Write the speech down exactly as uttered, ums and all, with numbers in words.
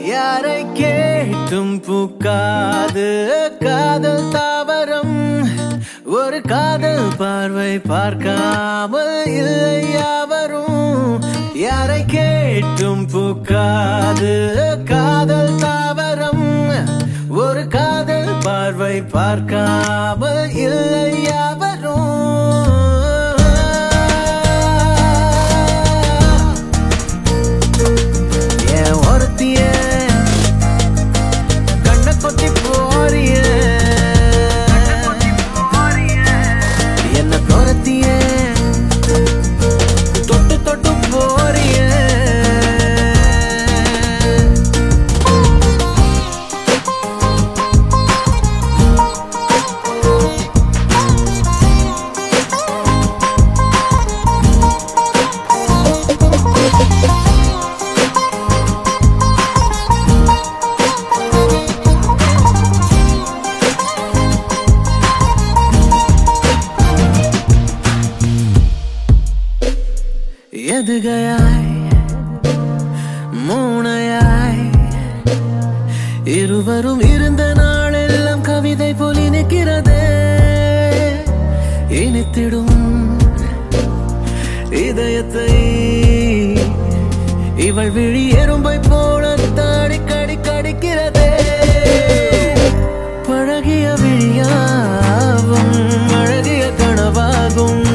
யாரை கேட்டும் பூக்காது காதல் தாவரம் ஒரு காதல் பார்வை பார்க்காமல் இல்லை யாவரும் யாரை கேட்டும் பூக்காது காதல் தாவரம் ஒரு காதல் பார்வை பார்க்காமல் இல்லை யாவரும் ஏன் ஒருத்திய கண்ணை கொத்தி போறிய என்ன துரத்திய தொட்டு தொட்டு போறிய எதுகையாய் மூனையாய் இருவரும் இருந்த நாளெல்லாம் கவிதை போல் இனிக்கிறதே இனித்திடும் இதயத்தை இவள் விழி எறும்பை போல தாடி கடி கடிக்கிறதே பழகிய விழியாவும் அழகிய கனவாகும்